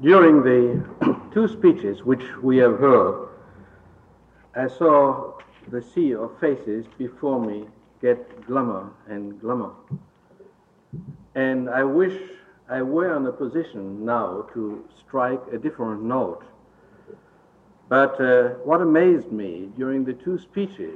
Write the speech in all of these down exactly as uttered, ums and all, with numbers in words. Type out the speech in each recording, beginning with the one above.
During the two speeches which we have heard, I saw the sea of faces before me get glummer and glummer. And I wish I were in a position now to strike a different note. But uh, what amazed me during the two speeches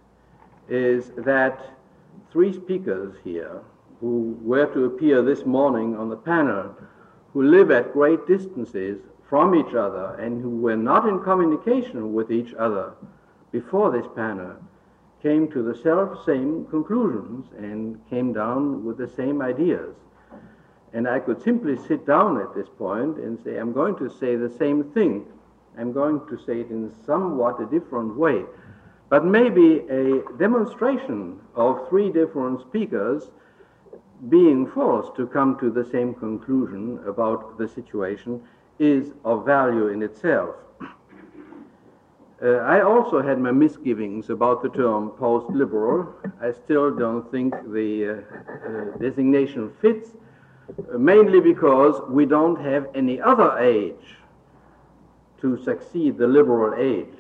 is that three speakers here who were to appear this morning on the panel, who live at great distances from each other and who were not in communication with each other before this panel, came to the self-same conclusions and came down with the same ideas. And I could simply sit down at this point and say, I'm going to say the same thing. I'm going to say it in somewhat a different way. But maybe a demonstration of three different speakers being forced to come to the same conclusion about the situation is of value in itself. Uh, I also had my misgivings about the term post-liberal. I still don't think the uh, uh, designation fits, uh, mainly because we don't have any other age to succeed the liberal age.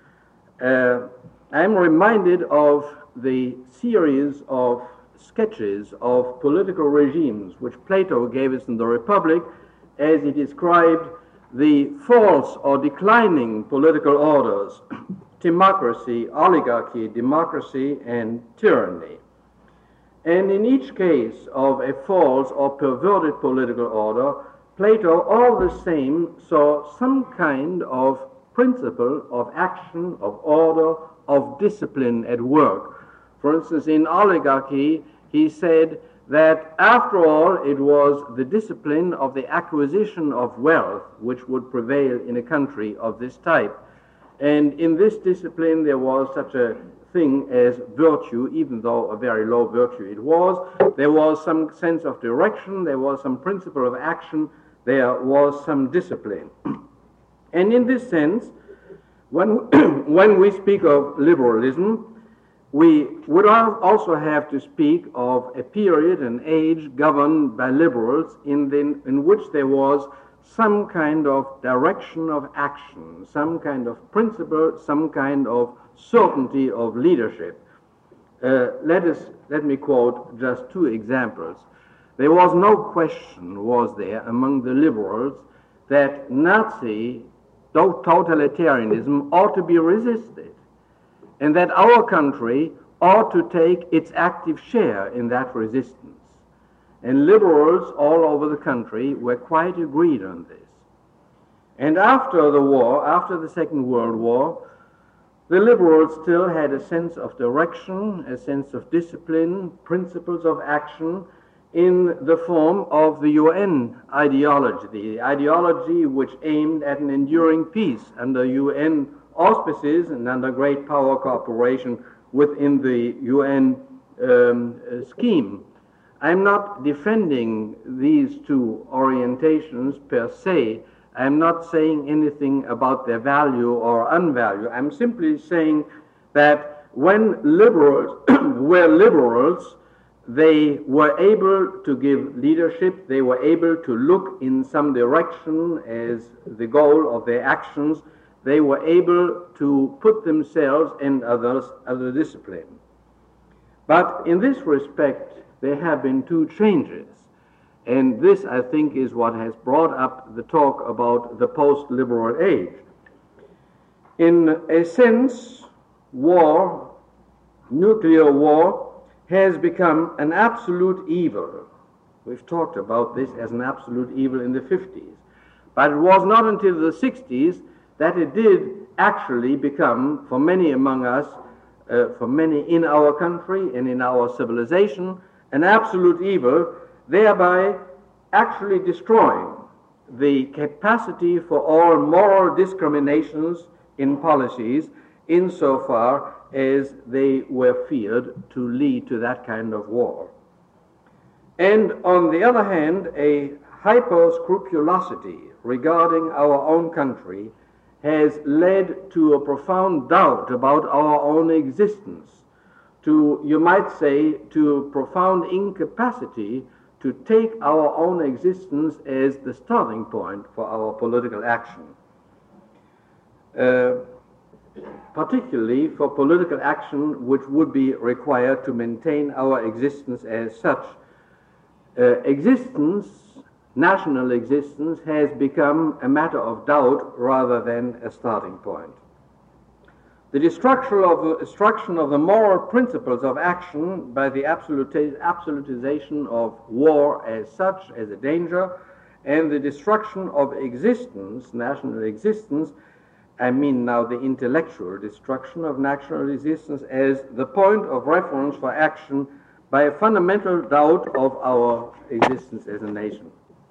Uh, I'm reminded of the series of sketches of political regimes which Plato gave us in the Republic as he described the false or declining political orders, timocracy, oligarchy, democracy, and tyranny. And in each case of a false or perverted political order, Plato all the same saw some kind of principle of action, of order, of discipline at work. For instance, in oligarchy, he said that after all it was the discipline of the acquisition of wealth which would prevail in a country of this type. And in this discipline there was such a thing as virtue, even though a very low virtue it was. There was some sense of direction, there was some principle of action, there was some discipline. And in this sense, when, when we speak of liberalism, we would also have to speak of a period, an age governed by liberals in, the, in which there was some kind of direction of action, some kind of principle, some kind of certainty of leadership. Uh, let us, let me quote just two examples. There was no question, was there, among the liberals that Nazi totalitarianism ought to be resisted, and that our country ought to take its active share in that resistance. And liberals all over the country were quite agreed on this. And after the war, after the Second World War, the liberals still had a sense of direction, a sense of discipline, principles of action in the form of the U N ideology, the ideology which aimed at an enduring peace under U N auspices and under great power cooperation within the U N um, uh, scheme. I'm not defending these two orientations per se. I'm not saying anything about their value or unvalue. I'm simply saying that when liberals were liberals, they were able to give leadership, they were able to look in some direction as the goal of their actions, they were able to put themselves and others under discipline. But in this respect, there have been two changes. And this, I think, is what has brought up the talk about the post-liberal age. In a sense, war, nuclear war, has become an absolute evil. We've talked about this as an absolute evil in the fifties. But it was not until the sixties that it did actually become, for many among us, uh, for many in our country and in our civilization, an absolute evil, thereby actually destroying the capacity for all moral discriminations in policies insofar as they were feared to lead to that kind of war. And on the other hand, a hyper-scrupulosity regarding our own country has led to a profound doubt about our own existence, to, you might say, to profound incapacity to take our own existence as the starting point for our political action. Uh, particularly for political action which would be required to maintain our existence as such. Uh, existence, national existence, has become a matter of doubt rather than a starting point. The destruction of the, destruction of the moral principles of action by the absoluti- absolutization of war as such, as a danger, and the destruction of existence, national existence, I mean now the intellectual destruction of national existence as the point of reference for action by a fundamental doubt of our existence as a nation.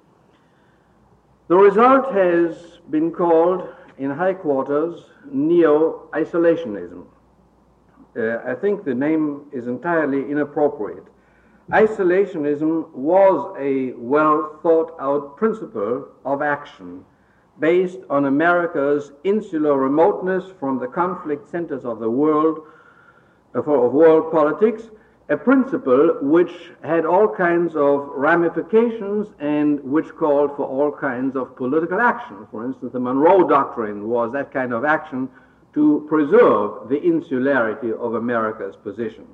The result has been called in high quarters neo-isolationism. Uh, I think the name is entirely inappropriate. Isolationism was a well thought out principle of action based on America's insular remoteness from the conflict centers of the world, uh, for, of world politics, a principle which had all kinds of ramifications and which called for all kinds of political action. For instance, the Monroe Doctrine was that kind of action to preserve the insularity of America's position.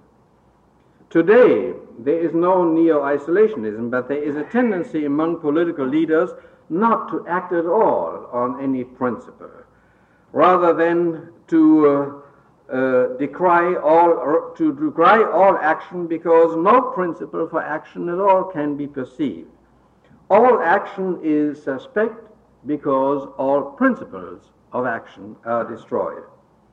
Today, there is no neo-isolationism, but there is a tendency among political leaders not to act at all on any principle, rather than to uh, Uh, decry all or to decry all action because no principle for action at all can be perceived. All action is suspect because all principles of action are destroyed.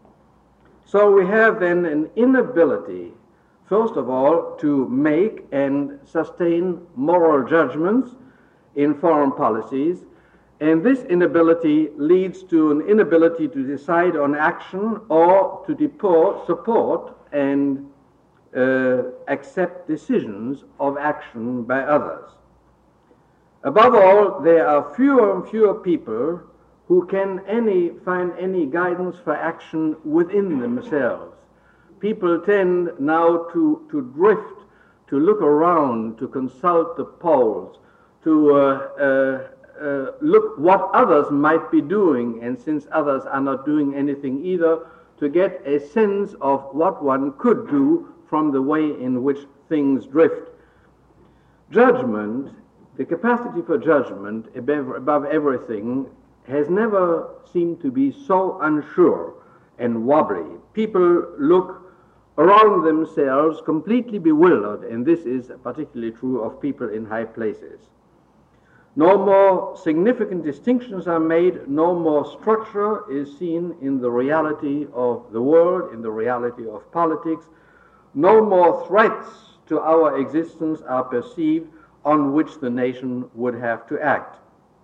So we have then an inability, first of all, to make and sustain moral judgments in foreign policies. And this inability leads to an inability to decide on action or to deport, support and uh, accept decisions of action by others. Above all, there are fewer and fewer people who can any, find any guidance for action within themselves. People tend now to, to drift, to look around, to consult the polls, to uh, uh, Uh, look what others might be doing, and since others are not doing anything either, to get a sense of what one could do from the way in which things drift. Judgment, the capacity for judgment above, above everything, has never seemed to be so unsure and wobbly. People look around themselves completely bewildered, and this is particularly true of people in high places. No more significant distinctions are made, no more structure is seen in the reality of the world, in the reality of politics, no more threats to our existence are perceived on which the nation would have to act.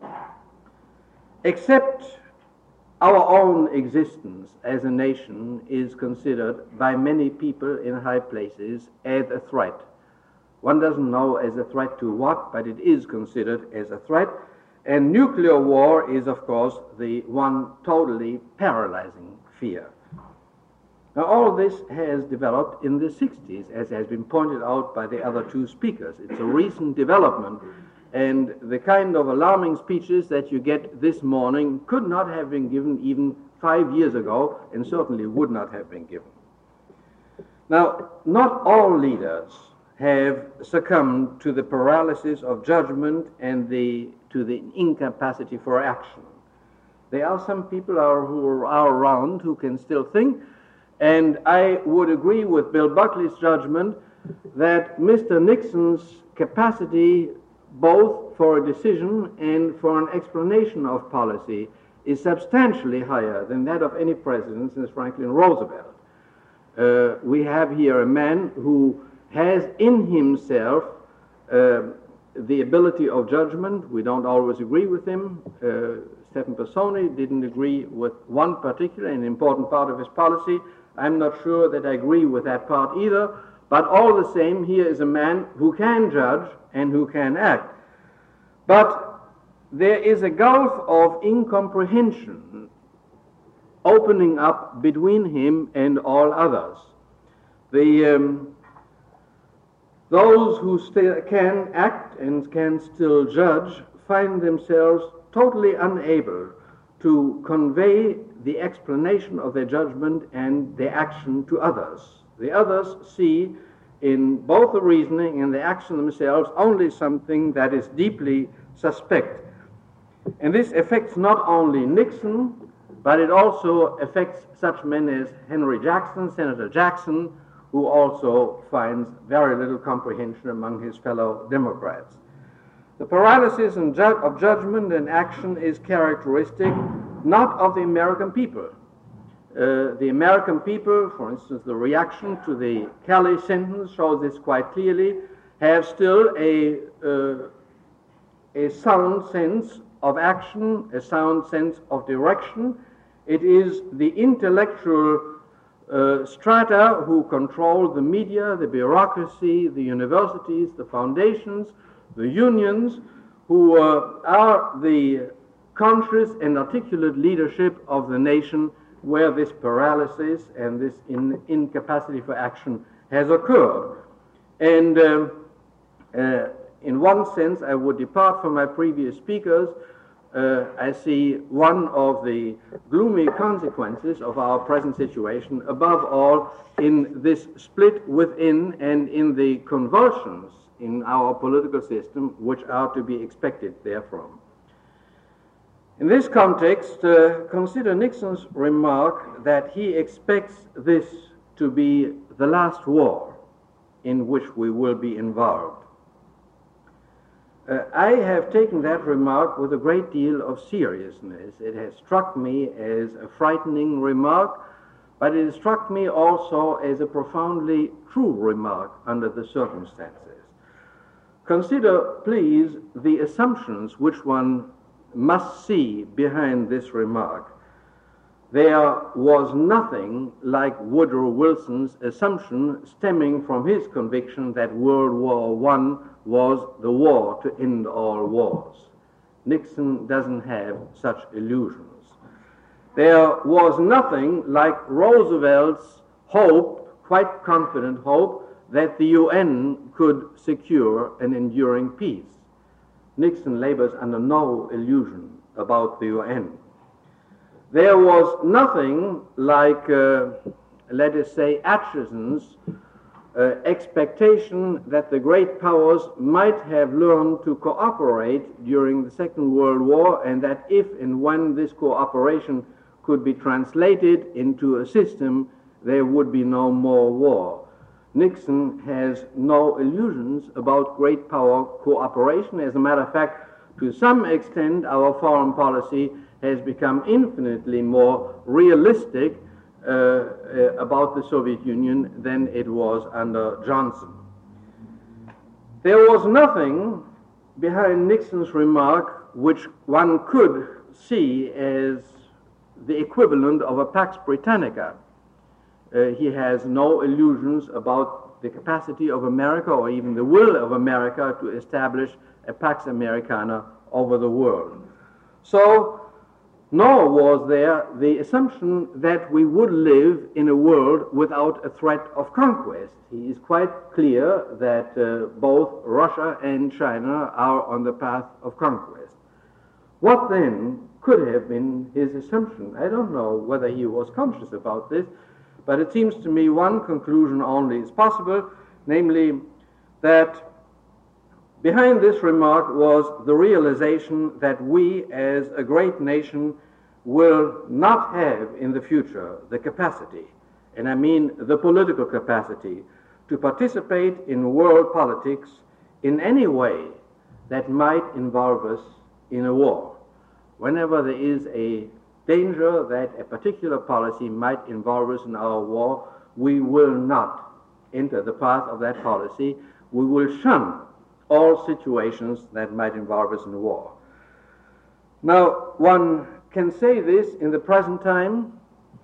Except our own existence as a nation is considered by many people in high places as a threat. One doesn't know as a threat to what, but it is considered as a threat. And nuclear war is, of course, the one totally paralyzing fear. Now, all this has developed in the sixties, as has been pointed out by the other two speakers. It's a recent development, and the kind of alarming speeches that you get this morning could not have been given even five years ago, and certainly would not have been given. Now, not all leaders have succumbed to the paralysis of judgment and the, to the incapacity for action. There are some people are, who are around who can still think, and I would agree with Bill Buckley's judgment that Mister Nixon's capacity both for a decision and for an explanation of policy is substantially higher than that of any president since Franklin Roosevelt. Uh, we have here a man who has in himself uh, the ability of judgment. We don't always agree with him. Uh, Stephen Personi didn't agree with one particular and important part of his policy. I'm not sure that I agree with that part either, but all the same, here is a man who can judge and who can act. But there is a gulf of incomprehension opening up between him and all others. The um, those who still can act and can still judge find themselves totally unable to convey the explanation of their judgment and their action to others. The others see in both the reasoning and the action themselves only something that is deeply suspect. And this affects not only Nixon, but it also affects such men as Henry Jackson, Senator Jackson, who also finds very little comprehension among his fellow Democrats. The paralysis of judgment and action is characteristic not of the American people. Uh, the American people, for instance, the reaction to the Kelly sentence shows this quite clearly, have still a, uh, a sound sense of action, a sound sense of direction. It is the intellectual uh, strata who control the media, the bureaucracy, the universities, the foundations, the unions, who uh, are the conscious and articulate leadership of the nation where this paralysis and this in, incapacity for action has occurred. And um, uh, in one sense, I would depart from my previous speakers. Uh, I see one of the gloomy consequences of our present situation, above all in this split within and in the convulsions in our political system which are to be expected therefrom. In this context, uh, consider Nixon's remark that he expects this to be the last war in which we will be involved. Uh, I have taken that remark with a great deal of seriousness. It has struck me as a frightening remark, but it has struck me also as a profoundly true remark under the circumstances. Consider, please, the assumptions which one must see behind this remark. There was nothing like Woodrow Wilson's assumption stemming from his conviction that World War One was the war to end all wars. Nixon doesn't have such illusions. There was nothing like Roosevelt's hope, quite confident hope, that the U N could secure an enduring peace. Nixon labors under no illusion about the U N. There was nothing like, uh, let us say, Atchison's uh, expectation that the great powers might have learned to cooperate during the Second World War, and that if and when this cooperation could be translated into a system, there would be no more war. Nixon has no illusions about great power cooperation. As a matter of fact, to some extent, our foreign policy has become infinitely more realistic uh, uh, about the Soviet Union than it was under Johnson. There was nothing behind Nixon's remark which one could see as the equivalent of a Pax Britannica. Uh, he has no illusions about the capacity of America or even the will of America to establish a Pax Americana over the world. So, nor was there the assumption that we would live in a world without a threat of conquest. He is quite clear that uh, both Russia and China are on the path of conquest. What then could have been his assumption? I don't know whether he was conscious about this, but it seems to me one conclusion only is possible, namely that behind this remark was the realization that we as a great nation will not have in the future the capacity, and I mean the political capacity, to participate in world politics in any way that might involve us in a war. Whenever there is a danger that a particular policy might involve us in our war, we will not enter the path of that policy. We will shun all situations that might involve us in war. Now, one can say this in the present time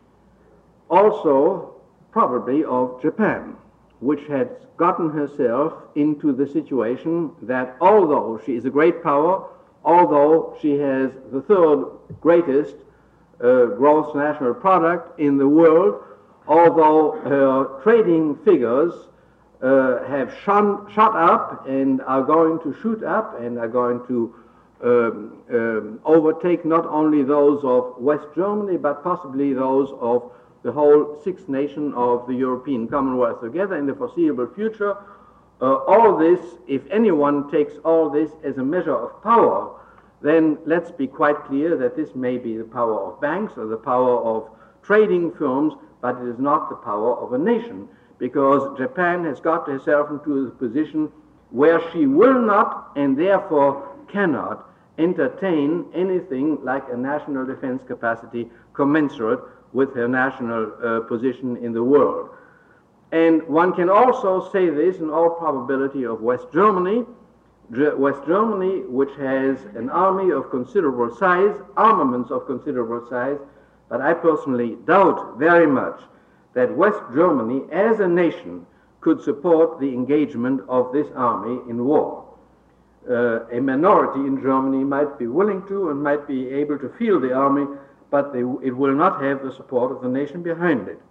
also probably of Japan, which has gotten herself into the situation that although she is a great power, although she has the third greatest uh, gross national product in the world, although her trading figures uh, have shone, shot up and are going to shoot up and are going to um, um, overtake not only those of West Germany, but possibly those of the whole six nations of the European Commonwealth together in the foreseeable future. Uh, all this, if anyone takes all this as a measure of power, then let's be quite clear that this may be the power of banks or the power of trading firms, but it is not the power of a nation, because Japan has got herself into the position where she will not and therefore cannot entertain anything like a national defense capacity commensurate with her national uh, position in the world. And one can also say this in all probability of West Germany. West Germany, which has an army of considerable size, armaments of considerable size, but I personally doubt very much that West Germany as a nation could support the engagement of this army in war. Uh, a minority in Germany might be willing to and might be able to field the army, but they, it will not have the support of the nation behind it.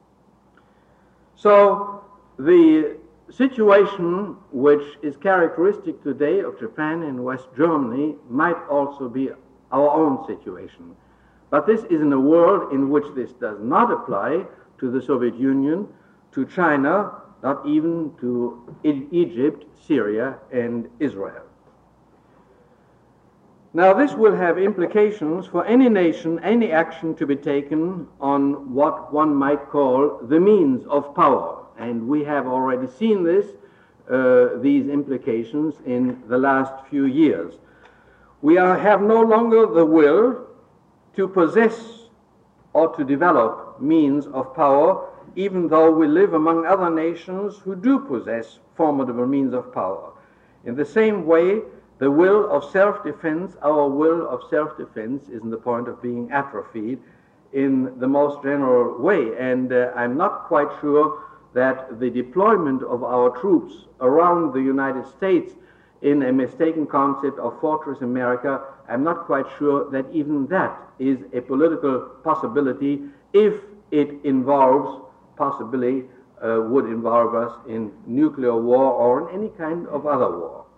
So the situation which is characteristic today of Japan and West Germany might also be our own situation. But this is in a world in which this does not apply to the Soviet Union, to China, not even to e- Egypt, Syria, and Israel. Now, this will have implications for any nation, any action to be taken on what one might call the means of power. And we have already seen this, uh, these implications in the last few years. We are, have no longer the will to possess or to develop means of power, even though we live among other nations who do possess formidable means of power. In the same way, the will of self-defense, our will of self-defense, is in the point of being atrophied in the most general way. And uh, I'm not quite sure that the deployment of our troops around the United States in a mistaken concept of Fortress America, I'm not quite sure that even that is a political possibility if it involves, possibly uh, would involve us in nuclear war or in any kind of other war.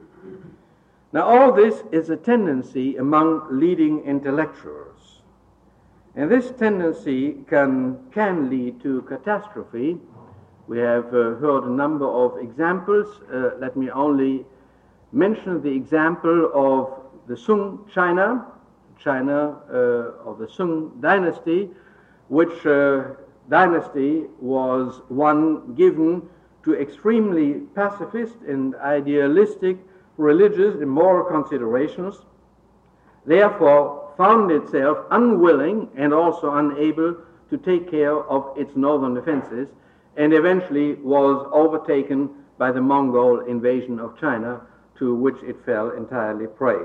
Now, all this is a tendency among leading intellectuals, and this tendency can, can lead to catastrophe. We have uh, heard a number of examples. Uh, let me only mention the example of the Sung China, China uh, of the Sung dynasty, which uh, dynasty was one given to extremely pacifist and idealistic religious and moral considerations, therefore found itself unwilling and also unable to take care of its northern defenses, and eventually was overtaken by the Mongol invasion of China, to which it fell entirely prey.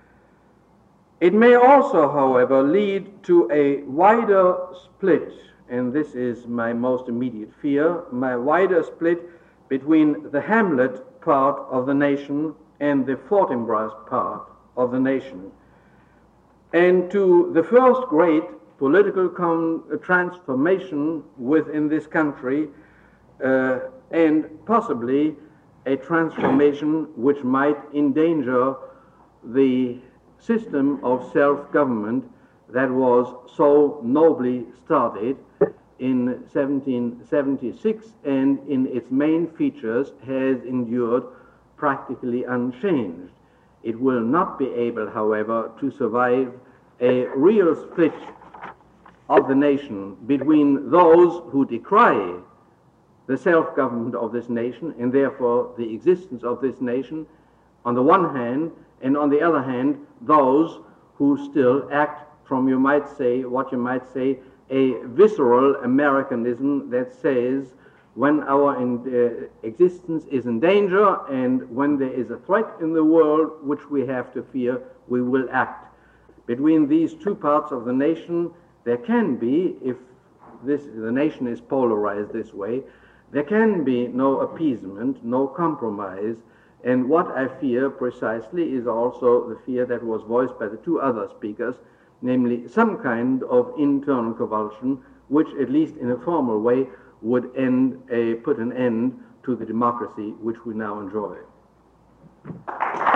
It may also, however, lead to a wider split, and this is my most immediate fear, my wider split between the hamlet part of the nation and the Fortinbras part of the nation, and to the first great political con- transformation within this country, uh, and possibly a transformation which might endanger the system of self-government that was so nobly started in seventeen seventy-six and in its main features has endured practically unchanged. It will not be able, however, to survive a real split of the nation between those who decry the self-government of this nation and therefore the existence of this nation on the one hand, and on the other hand, those who still act from, you might say, what you might say, a visceral Americanism that says when our in, uh, existence is in danger and when there is a threat in the world which we have to fear, we will act. Between these two parts of the nation, there can be, if this, the nation is polarized this way, there can be no appeasement, no compromise, and what I fear precisely is also the fear that was voiced by the two other speakers, namely some kind of internal convulsion, which at least in a formal way would end a, put an end to the democracy which we now enjoy.